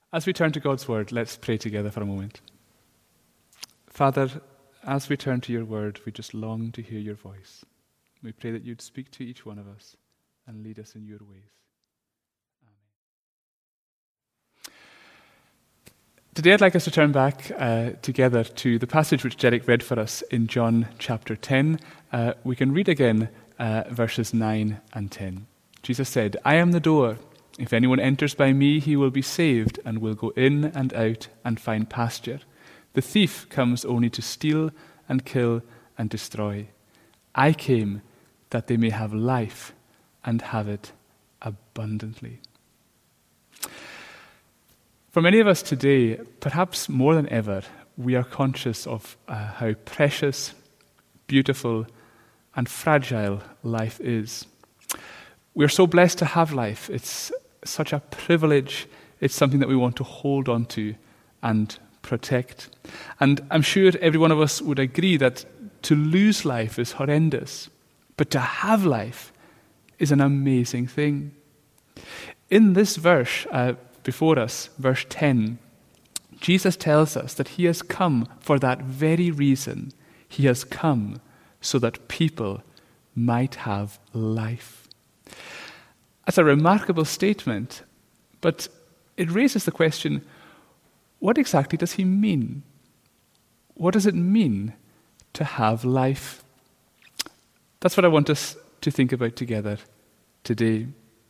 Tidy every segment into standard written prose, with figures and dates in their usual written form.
As we turn to God's word, let's pray together for a moment. Father, as we turn to your word, we just long to hear your voice. We pray that you'd speak to each one of us and lead us in your ways. Amen. Today I'd like us to turn back together to the passage which Derek read for us in John chapter 10. We can read again verses 9 and 10. Jesus said, "I am the door. If anyone enters by me, he will be saved and will go in and out and find pasture. The thief comes only to steal and kill and destroy. I came that they may have life and have it abundantly." For many of us today, perhaps more than ever, we are conscious of how precious, beautiful, and fragile life is. We're so blessed to have life. It's such a privilege. It's something that we want to hold on to and protect. And I'm sure every one of us would agree that to lose life is horrendous, but to have life is an amazing thing. In this verse before us, verse 10, Jesus tells us that he has come for that very reason. He has come so that people might have life. That's a remarkable statement, but it raises the question, what exactly does he mean? What does it mean to have life? That's what I want us to think about together today.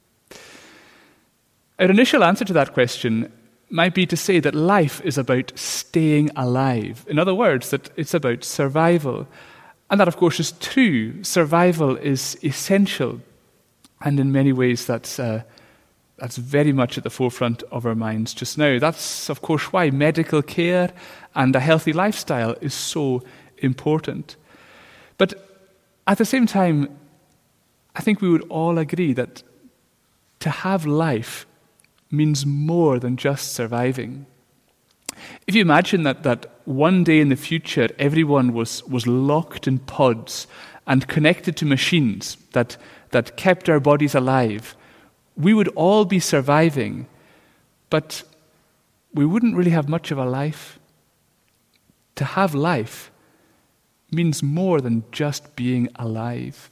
Our initial answer to that question might be to say that life is about staying alive. In other words, that it's about survival. And that, of course, is true. Survival is essential. And in many ways, that's very much at the forefront of our minds just now. That's, of course, why medical care and a healthy lifestyle is so important. But at the same time, I think we would all agree that to have life means more than just surviving. If you imagine that one day in the future, everyone was locked in pods and connected to machines that kept our bodies alive, we would all be surviving, but we wouldn't really have much of a life. To have life means more than just being alive.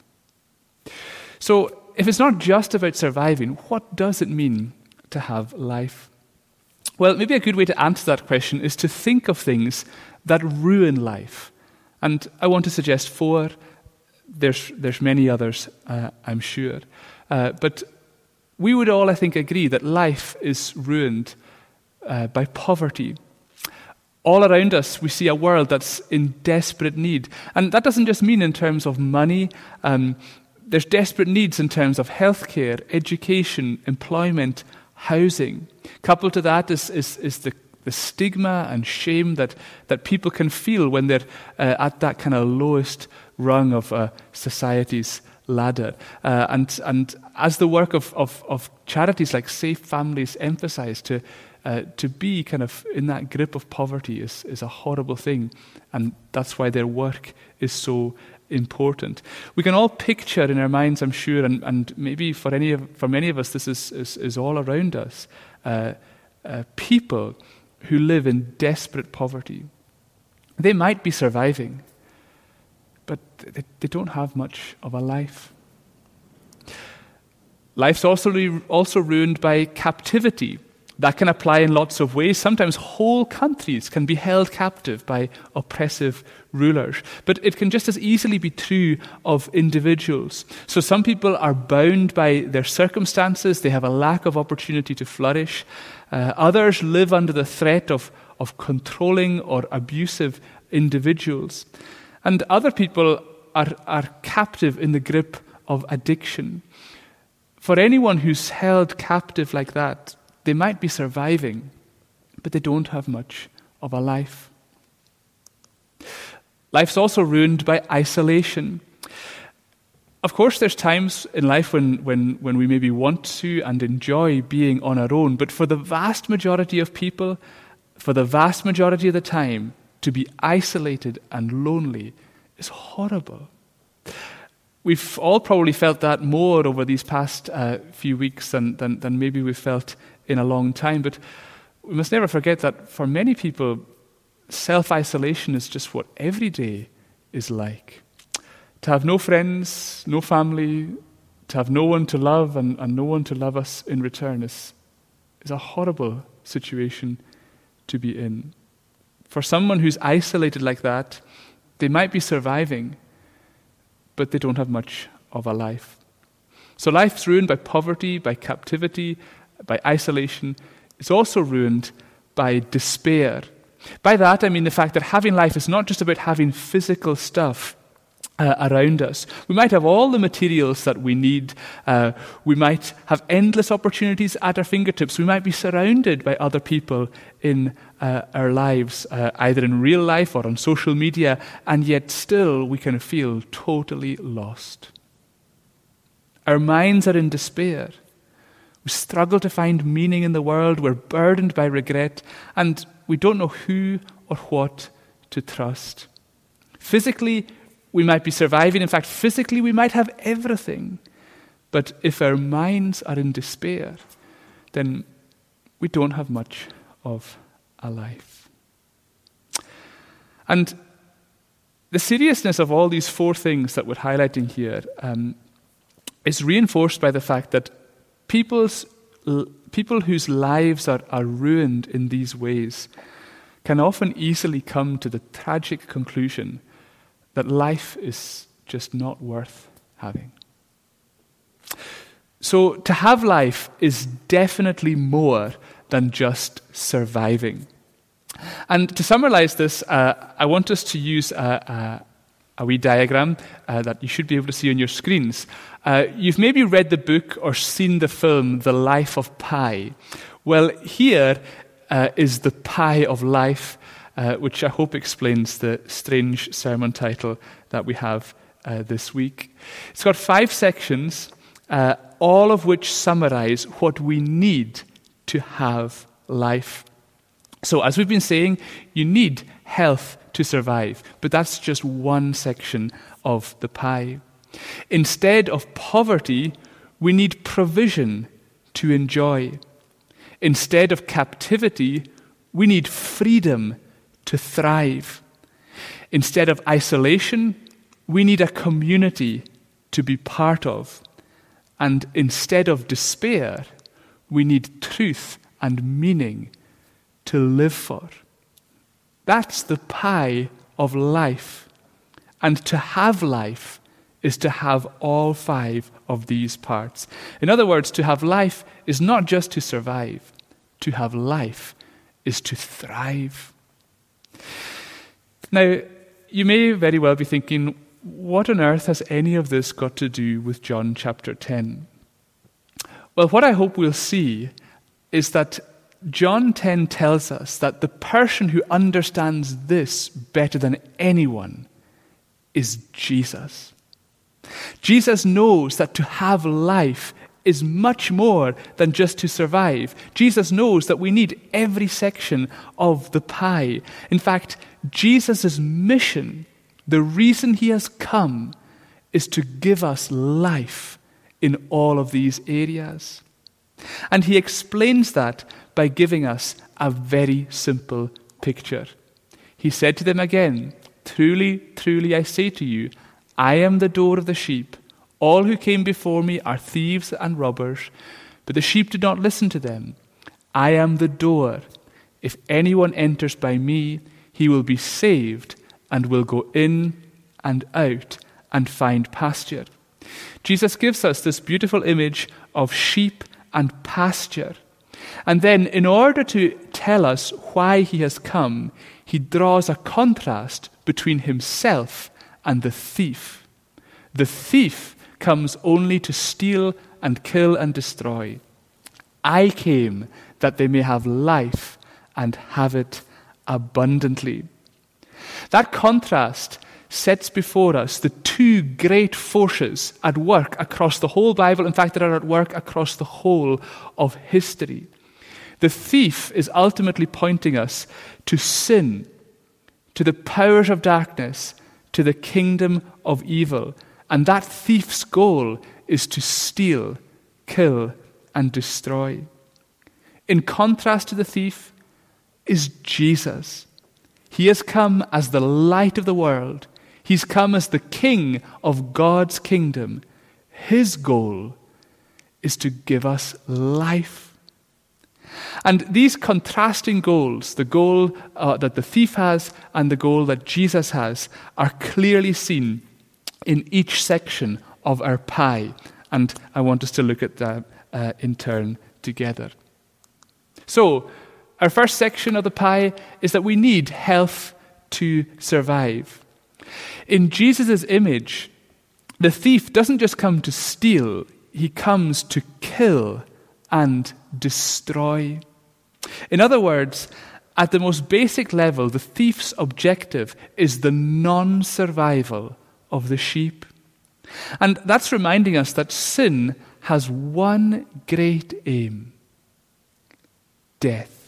So, if it's not just about surviving, what does it mean to have life? Well, maybe a good way to answer that question is to think of things that ruin life. And I want to suggest 4. There's many others, I'm sure. But we would all, I think, agree that life is ruined by poverty. All around us, we see a world that's in desperate need. And that doesn't just mean in terms of money. There's desperate needs in terms of healthcare, education, employment, housing. Coupled to that is the stigma and shame that people can feel when they're at that kind of lowest rung of society's ladder. And as the work of charities like Safe Families emphasize, to be kind of in that grip of poverty is a horrible thing. And that's why their work is so important. We can all picture in our minds, I'm sure, and maybe for many of us this is all around us, people who live in desperate poverty. They might be surviving, but they don't have much of a life. Life's also ruined by captivity. That can apply in lots of ways. Sometimes whole countries can be held captive by oppressive rulers. But it can just as easily be true of individuals. So some people are bound by their circumstances. They have a lack of opportunity to flourish. Others live under the threat of controlling or abusive individuals. And other people are captive in the grip of addiction. For anyone who's held captive like that, they might be surviving, but they don't have much of a life. Life's also ruined by isolation. Of course, there's times in life when we maybe want to and enjoy being on our own, but for the vast majority of people, for the vast majority of the time, to be isolated and lonely is horrible. We've all probably felt that more over these past few weeks than maybe we've felt in a long time. But we must never forget that for many people, self-isolation is just what every day is like. To have no friends, no family, to have no one to love and no one to love us in return is a horrible situation to be in. For someone who's isolated like that, they might be surviving, but they don't have much of a life. So life's ruined by poverty, by captivity, by isolation. It's also ruined by despair. By that, I mean the fact that having life is not just about having physical stuff around us. We might have all the materials that we need. We might have endless opportunities at our fingertips. We might be surrounded by other people in our lives, either in real life or on social media, and yet still we can feel totally lost. Our minds are in despair. We struggle to find meaning in the world. We're burdened by regret, and we don't know who or what to trust. Physically, we might be surviving. In fact, physically, we might have everything. But if our minds are in despair, then we don't have much of a life. And the seriousness of all these four things that we're highlighting here is reinforced by the fact that people whose lives are ruined in these ways can often easily come to the tragic conclusion that life is just not worth having. So to have life is definitely more than just surviving. And to summarize this, I want us to use a wee diagram that you should be able to see on your screens. You've maybe read the book or seen the film The Life of Pi. Well, here is the pie of life, which I hope explains the strange sermon title that we have this week. It's got 5 sections, all of which summarize what we need to have life. So as we've been saying, you need health to survive, but that's just one section of the pie. Instead of poverty, we need provision to enjoy. Instead of captivity, we need freedom to thrive. Instead of isolation, we need a community to be part of. And instead of despair, we need truth and meaning to live for. That's the pie of life. And to have life is to have all 5 of these parts. In other words, to have life is not just to survive. To have life is to thrive. Now, you may very well be thinking, what on earth has any of this got to do with John chapter 10? Well, what I hope we'll see is that John 10 tells us that the person who understands this better than anyone is Jesus. Jesus knows that to have life is much more than just to survive. Jesus knows that we need every section of the pie. In fact, Jesus' mission, the reason he has come, is to give us life in all of these areas. And he explains that by giving us a very simple picture. He said to them again, "Truly, truly, I say to you, I am the door of the sheep. All who came before me are thieves and robbers, but the sheep did not listen to them. I am the door. If anyone enters by me, he will be saved and will go in and out and find pasture." Jesus gives us this beautiful image of sheep and pasture. And then, in order to tell us why he has come, he draws a contrast between himself and the thief. The thief comes only to steal and kill and destroy. I came that they may have life and have it abundantly. That contrast sets before us the 2 great forces at work across the whole Bible, in fact, that are at work across the whole of history. The thief is ultimately pointing us to sin, to the powers of darkness, to the kingdom of evil. And that thief's goal is to steal, kill, and destroy. In contrast to the thief, is Jesus. He has come as the light of the world. He's come as the King of God's kingdom. His goal is to give us life. And these contrasting goals, the goal that the thief has and the goal that Jesus has, are clearly seen in each section of our pie. And I want us to look at that in turn together. So, our first section of the pie is that we need health to survive. In Jesus' image, the thief doesn't just come to steal, he comes to kill and destroy. In other words, at the most basic level, the thief's objective is the non-survival of the sheep. And that's reminding us that sin has one great aim: death.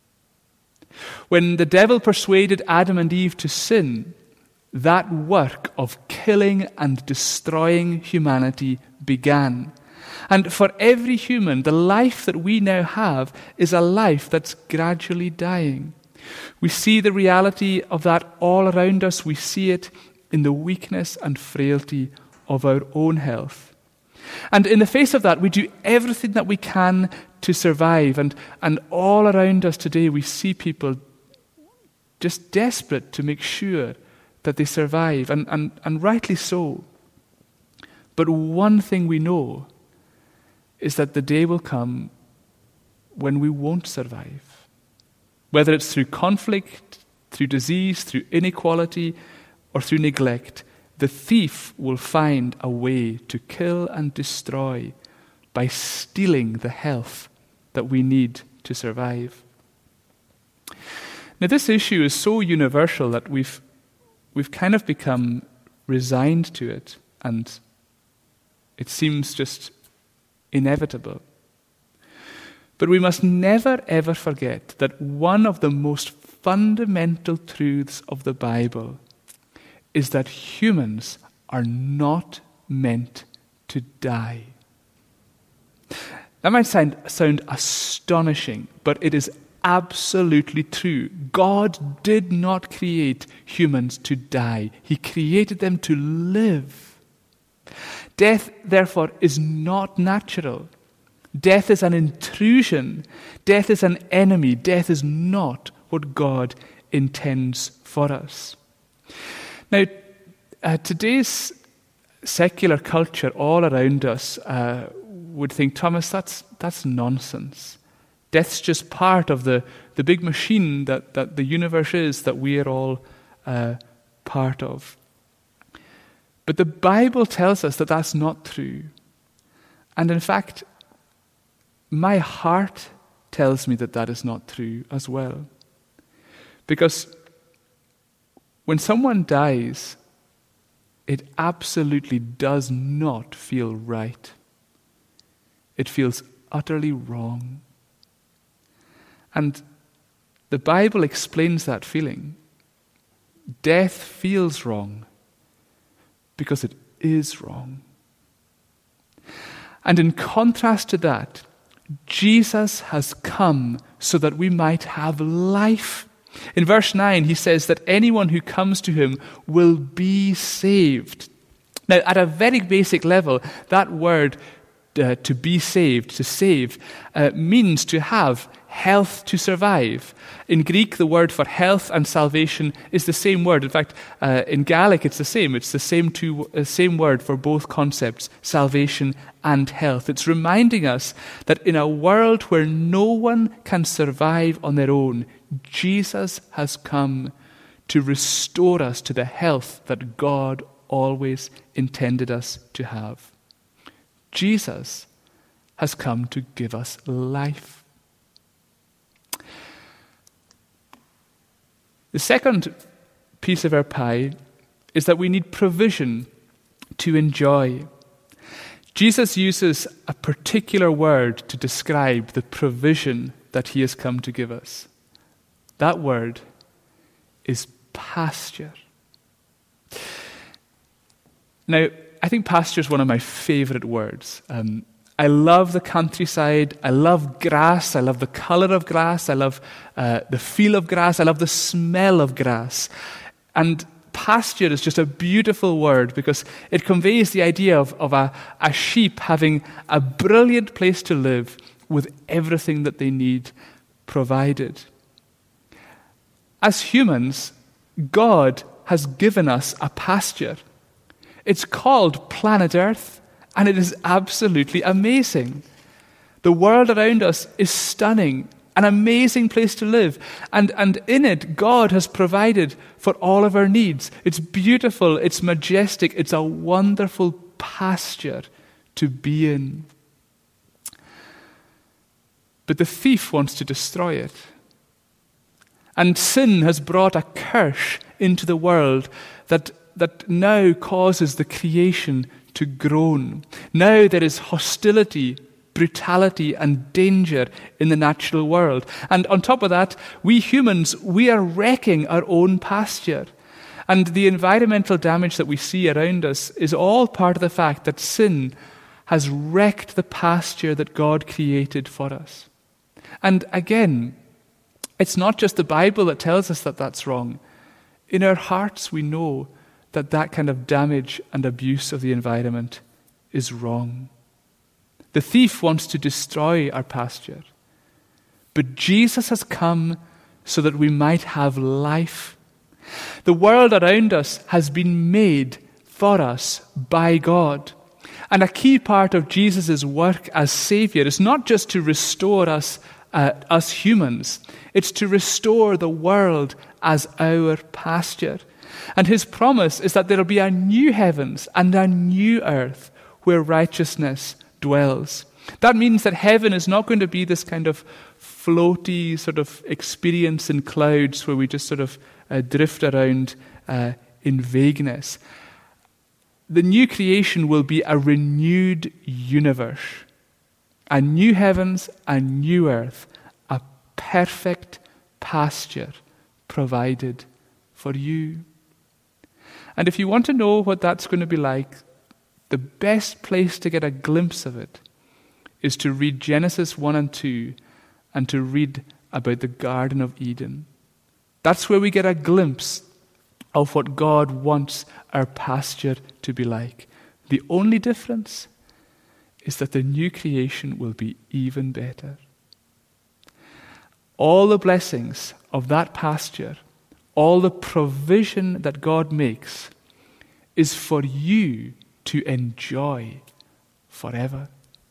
When the devil persuaded Adam and Eve to sin, that work of killing and destroying humanity began. And for every human, the life that we now have is a life that's gradually dying. We see the reality of that all around us. We see it in the weakness and frailty of our own health. And in the face of that, we do everything that we can to survive. And all around us today, we see people just desperate to make sure that they survive, and rightly so. But one thing we know is that the day will come when we won't survive. Whether it's through conflict, through disease, through inequality, or through neglect, the thief will find a way to kill and destroy by stealing the health that we need to survive. Now, this issue is so universal that we've kind of become resigned to it, and it seems just inevitable. But we must never, ever forget that one of the most fundamental truths of the Bible is that humans are not meant to die. That might sound astonishing, but it is absolutely true. God did not create humans to die. He created them to live. Death, therefore, is not natural. Death is an intrusion. Death is an enemy. Death is not what God intends for us. Now, today's secular culture all around us would think, Thomas, that's nonsense. Death's just part of the big machine that the universe is, that we are all part of. But the Bible tells us that that's not true. And in fact, my heart tells me that that is not true as well. Because when someone dies, it absolutely does not feel right. It feels utterly wrong. And the Bible explains that feeling. Death feels wrong because it is wrong. And in contrast to that, Jesus has come so that we might have life. In verse 9, he says that anyone who comes to him will be saved. Now, at a very basic level, that word to be saved, to save, means to have health to survive. In Greek, the word for health and salvation is the same word. In fact, in Gaelic, it's the same. It's the same word for both concepts, salvation and health. It's reminding us that in a world where no one can survive on their own, Jesus has come to restore us to the health that God always intended us to have. Jesus has come to give us life. The second piece of our pie is that we need provision to enjoy. Jesus uses a particular word to describe the provision that he has come to give us. That word is pasture. Now, I think pasture is one of my favorite words. I love the countryside. I love grass. I love the color of grass. I love the feel of grass. I love the smell of grass. And pasture is just a beautiful word because it conveys the idea of a sheep having a brilliant place to live with everything that they need provided. As humans, God has given us a pasture. It's called planet Earth, and it is absolutely amazing. The world around us is stunning, an amazing place to live. And in it, God has provided for all of our needs. It's beautiful, it's majestic, it's a wonderful pasture to be in. But the thief wants to destroy it. And sin has brought a curse into the world that now causes the creation to groan. Now there is hostility, brutality, and danger in the natural world. And on top of that, we humans, we are wrecking our own pasture. And the environmental damage that we see around us is all part of the fact that sin has wrecked the pasture that God created for us. And again, it's not just the Bible that tells us that that's wrong. In our hearts, we know that that kind of damage and abuse of the environment is wrong. The thief wants to destroy our pasture. But Jesus has come so that we might have life. The world around us has been made for us by God. And a key part of Jesus' work as Savior is not just to restore us humans. It's to restore the world as our pasture. And his promise is that there will be a new heavens and a new earth where righteousness dwells. That means that heaven is not going to be this kind of floaty sort of experience in clouds where we just sort of drift around in vagueness. The new creation will be a renewed universe. A new heavens, a new earth, a perfect pasture provided for you. And if you want to know what that's going to be like, the best place to get a glimpse of it is to read Genesis 1 and 2 and to read about the Garden of Eden. That's where we get a glimpse of what God wants our pasture to be like. The only difference is that the new creation will be even better. All the blessings of that pasture, all the provision that God makes is for you to enjoy forever.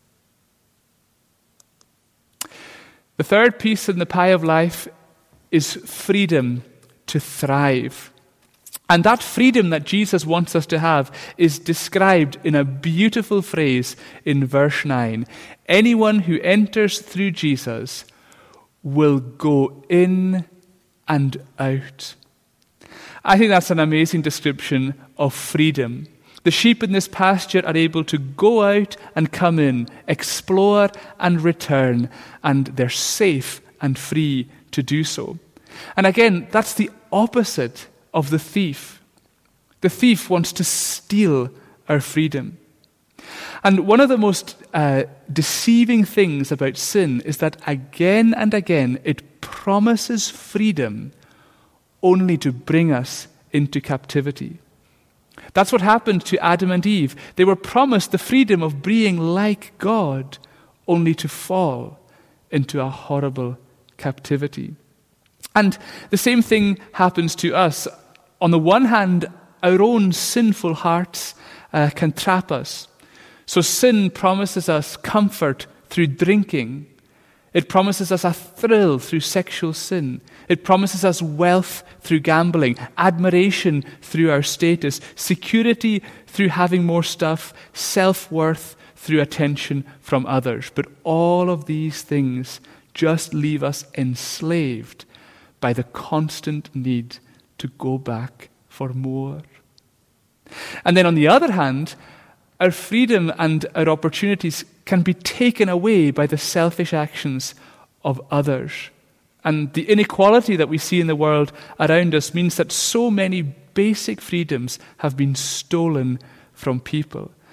The third piece in the pie of life is freedom to thrive. And that freedom that Jesus wants us to have is described in a beautiful phrase in verse 9. Anyone who enters through Jesus will go in and out. I think that's an amazing description of freedom. The sheep in this pasture are able to go out and come in, explore and return, and they're safe and free to do so. And again, that's the opposite of the thief. The thief wants to steal our freedom. And one of the most deceiving things about sin is that again and again it promises freedom only to bring us into captivity. That's what happened to Adam and Eve. They were promised the freedom of being like God, only to fall into a horrible captivity. And the same thing happens to us. On the one hand, our own sinful hearts can trap us. So sin promises us comfort through drinking. It promises us a thrill through sexual sin. It promises us wealth through gambling, admiration through our status, security through having more stuff, self-worth through attention from others. But all of these things just leave us enslaved by the constant need to go back for more. And then on the other hand, our freedom and our opportunities can be taken away by the selfish actions of others. And the inequality that we see in the world around us means that so many basic freedoms have been stolen from people.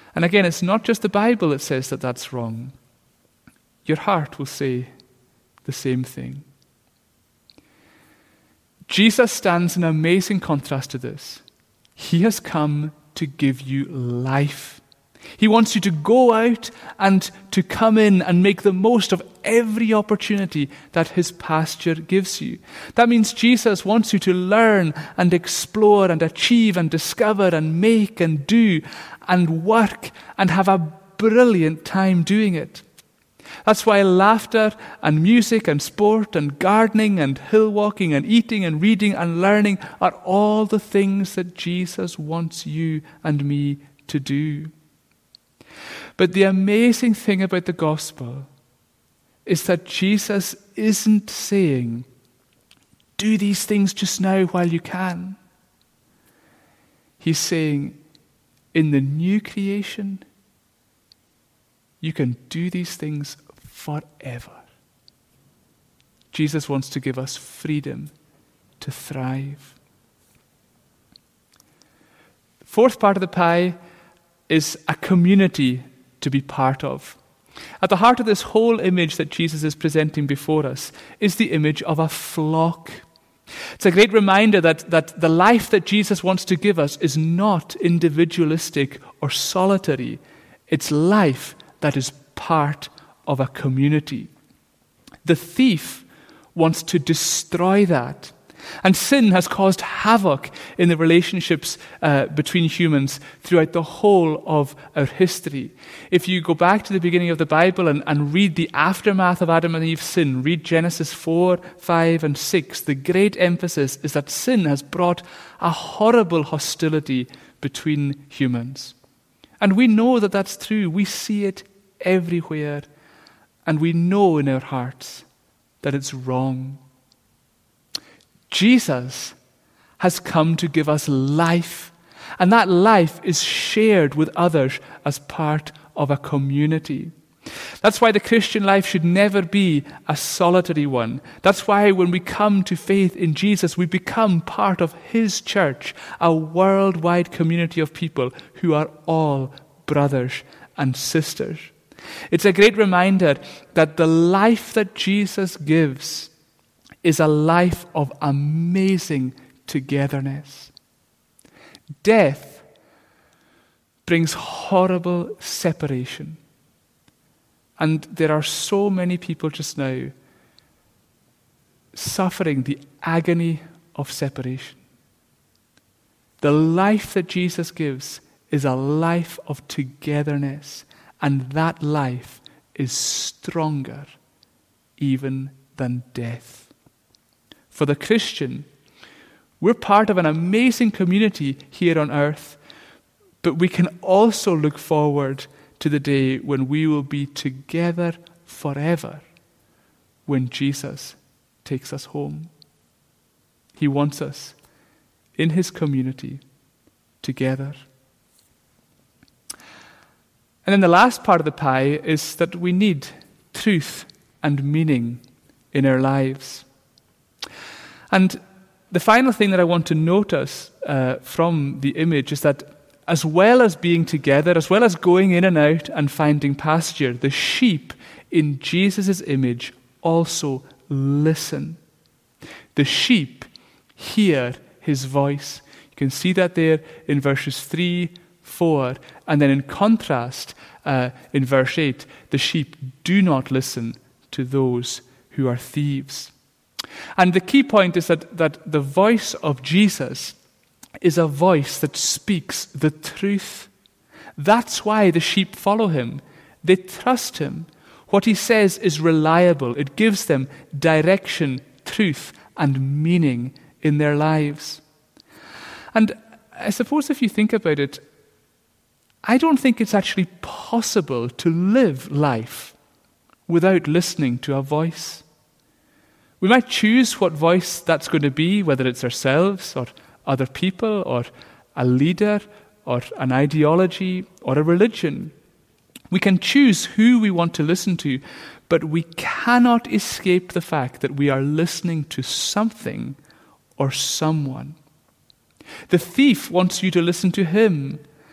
And again, it's not just the Bible that says that that's wrong. Your heart will say the same thing. Jesus stands in amazing contrast to this. He has come to give you life. He wants you to go out and to come in and make the most of every opportunity that his pasture gives you. That means Jesus wants you to learn and explore and achieve and discover and make and do and work and have a brilliant time doing it. That's why laughter and music and sport and gardening and hill walking and eating and reading and learning are all the things that Jesus wants you and me to do. But the amazing thing about the gospel is that Jesus isn't saying, do these things just now while you can. He's saying, in the new creation, you can do these things forever. Jesus wants to give us freedom to thrive. The fourth part of the pie is a community to be part of. At the heart of this whole image that Jesus is presenting before us is the image of a flock. It's a great reminder that the life that Jesus wants to give us is not individualistic or solitary. It's life that is part of a community. The thief wants to destroy that. And sin has caused havoc in the relationships between humans throughout the whole of our history. If you go back to the beginning of the Bible and read the aftermath of Adam and Eve's sin, read Genesis 4, 5, and 6, the great emphasis is that sin has brought a horrible hostility between humans. And we know that that's true. We see it everywhere. And we know in our hearts that it's wrong. Jesus has come to give us life, and that life is shared with others as part of a community. That's why the Christian life should never be a solitary one. That's why when we come to faith in Jesus, we become part of his church, a worldwide community of people who are all brothers and sisters. It's a great reminder that the life that Jesus gives is a life of amazing togetherness. Death brings horrible separation. And there are so many people just now suffering the agony of separation. The life that Jesus gives is a life of togetherness, and that life is stronger even than death. For the Christian, we're part of an amazing community here on earth, but we can also look forward to the day when we will be together forever when Jesus takes us home. He wants us in his community together. And then the last part of the pie is that we need truth and meaning in our lives. And the final thing that I want to notice from the image is that as well as being together, as well as going in and out and finding pasture, the sheep in Jesus' image also listen. The sheep hear his voice. You can see that there in verses 3, 4, and then in contrast, in verse 8, the sheep do not listen to those who are thieves. And the key point is that the voice of Jesus is a voice that speaks the truth. That's why the sheep follow him. They trust him. What he says is reliable. It gives them direction, truth, and meaning in their lives. And I suppose if you think about it, I don't think it's actually possible to live life without listening to a voice. We might choose what voice that's going to be, whether it's ourselves or other people or a leader or an ideology or a religion. We can choose who we want to listen to, but we cannot escape the fact that we are listening to something or someone. The thief wants you to listen to him,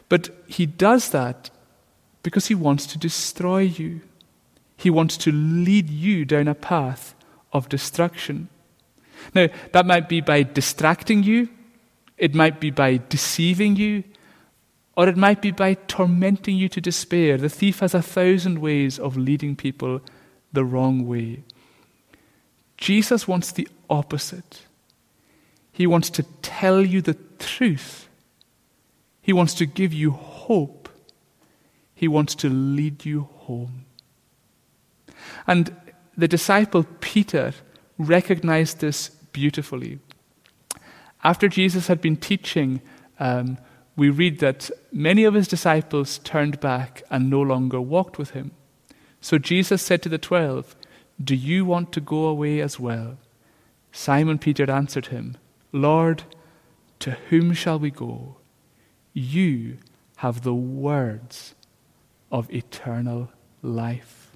But he does that because he wants to destroy you. He wants to lead you down a path of destruction. Now, that might be by distracting you, it might be by deceiving you, or it might be by tormenting you to despair. The thief has 1,000 ways of leading people the wrong way. Jesus wants the opposite. He wants to tell you the truth. He wants to give you hope. He wants to lead you home. And the disciple Peter recognized this beautifully. After Jesus had been teaching, we read that many of his disciples turned back and no longer walked with him. So Jesus said to the 12, "Do you want to go away as well?" Simon Peter answered him, "Lord, to whom shall we go? You have the words of eternal life."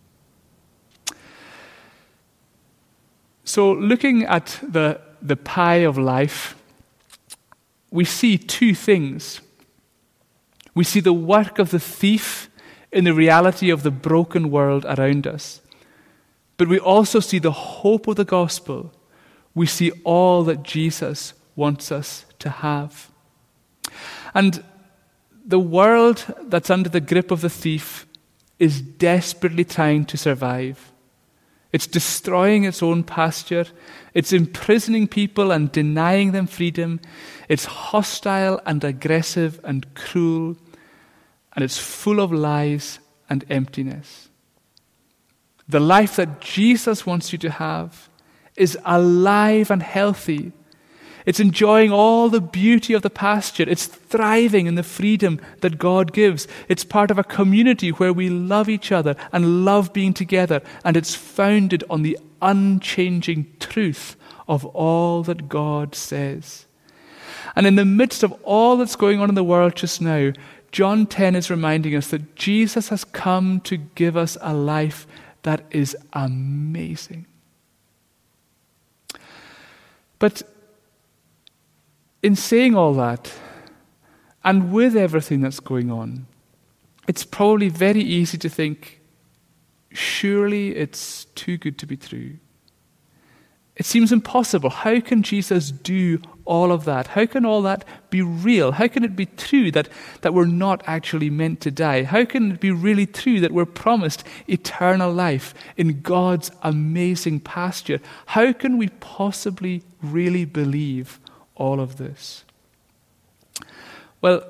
So looking at the pie of life, we see two things. We see the work of the thief in the reality of the broken world around us. But we also see the hope of the gospel. We see all that Jesus wants us to have. And the world that's under the grip of the thief is desperately trying to survive. It's destroying its own pasture. It's imprisoning people and denying them freedom. It's hostile and aggressive and cruel. And it's full of lies and emptiness. The life that Jesus wants you to have is alive and healthy. It's enjoying all the beauty of the pasture. It's thriving in the freedom that God gives. It's part of a community where we love each other and love being together. And it's founded on the unchanging truth of all that God says. And in the midst of all that's going on in the world just now, John 10 is reminding us that Jesus has come to give us a life that is amazing. But in saying all that, and with everything that's going on, it's probably very easy to think, surely it's too good to be true. It seems impossible. How can Jesus do all of that? How can all that be real? How can it be true that we're not actually meant to die? How can it be really true that we're promised eternal life in God's amazing pasture? How can we possibly really believe all of this? Well,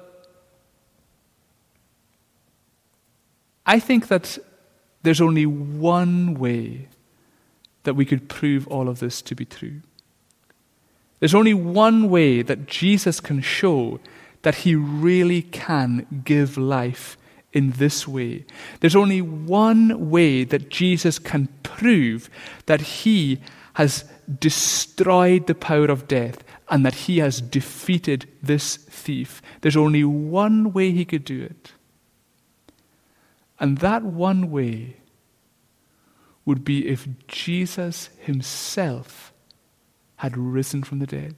I think that there's only one way that we could prove all of this to be true. There's only one way that Jesus can show that he really can give life in this way. There's only one way that Jesus can prove that he has destroyed the power of death and that he has defeated this thief. There's only one way he could do it. And that one way would be if Jesus himself had risen from the dead.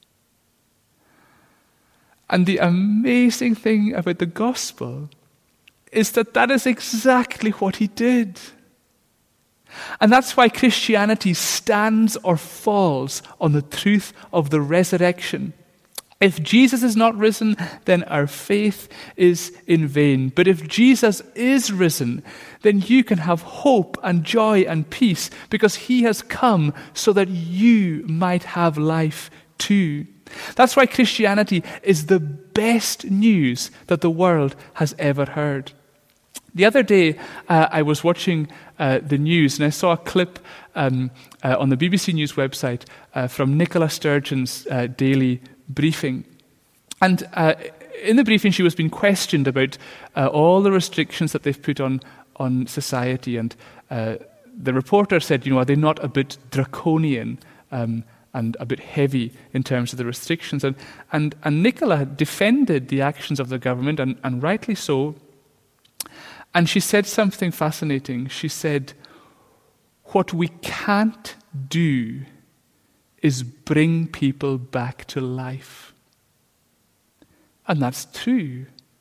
And the amazing thing about the gospel is that is exactly what he did. And that's why Christianity stands or falls on the truth of the resurrection. If Jesus is not risen, then our faith is in vain. But if Jesus is risen, then you can have hope and joy and peace because he has come so that you might have life too. That's why Christianity is the best news that the world has ever heard. The other day, I was watching the news and I saw a clip on the BBC News website from Nicola Sturgeon's daily briefing. And in the briefing, she was being questioned about all the restrictions that they've put on society. And the reporter said, are they not a bit draconian and a bit heavy in terms of the restrictions? And Nicola defended the actions of the government, and rightly so. And she said something fascinating. She said, what we can't do is bring people back to life. And that's true.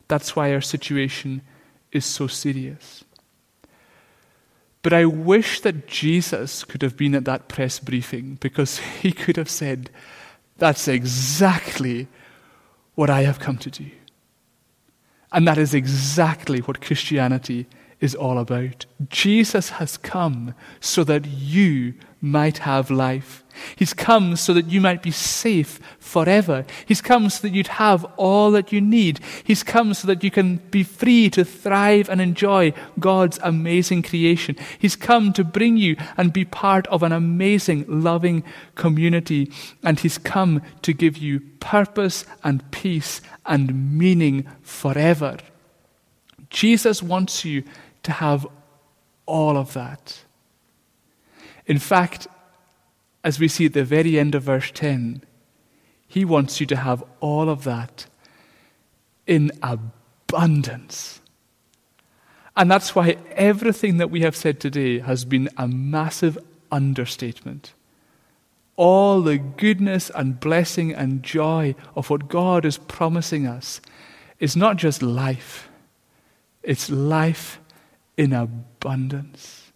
That's why our situation is so serious. But I wish that Jesus could have been at that press briefing, because he could have said, that's exactly what I have come to do. And that is exactly what Christianity is all about. Jesus has come so that you might have life. He's come so that you might be safe forever. He's come so that you'd have all that you need. He's come so that you can be free to thrive and enjoy God's amazing creation. He's come to bring you and be part of an amazing, loving community. And he's come to give you purpose and peace and meaning forever. Jesus wants you to have all of that. In fact, as we see at the very end of verse 10, he wants you to have all of that in abundance. And that's why everything that we have said today has been a massive understatement. All the goodness and blessing and joy of what God is promising us is not just life, it's life in abundance.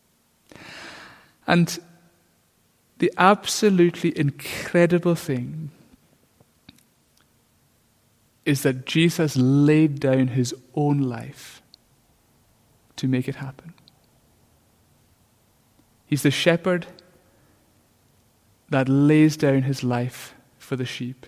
And the absolutely incredible thing is that Jesus laid down his own life to make it happen. He's the shepherd that lays down his life for the sheep.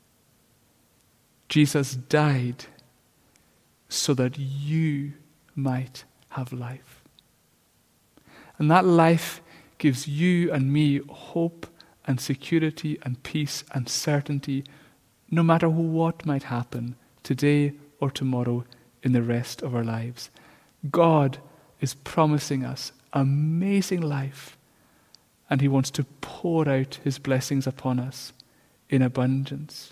Jesus died so that you might have life. And that life gives you and me hope and security and peace and certainty, no matter what might happen today or tomorrow in the rest of our lives. God is promising us amazing life, and he wants to pour out his blessings upon us in abundance.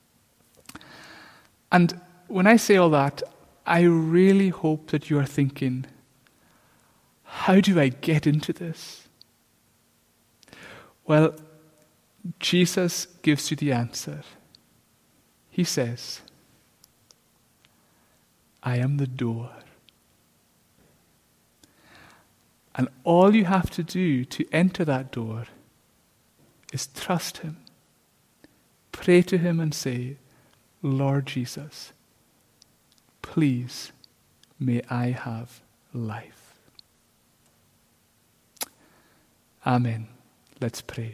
And when I say all that, I really hope that you are thinking, how do I get into this? Well, Jesus gives you the answer. He says, I am the door. And all you have to do to enter that door is trust him. Pray to him and say, Lord Jesus, please may I have life. Amen. Let's pray.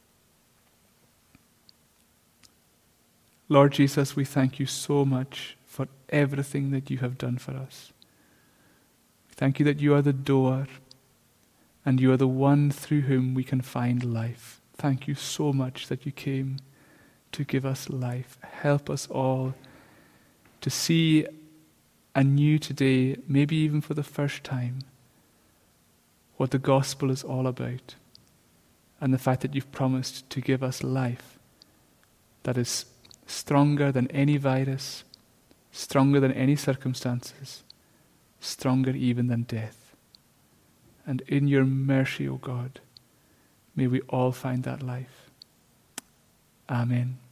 Lord Jesus, we thank you so much for everything that you have done for us. Thank you that you are the door and you are the one through whom we can find life. Thank you so much that you came to give us life. Help us all to see anew today, maybe even for the first time, what the gospel is all about, and the fact that you've promised to give us life that is stronger than any virus, stronger than any circumstances, stronger even than death. And in your mercy, O God, may we all find that life. Amen.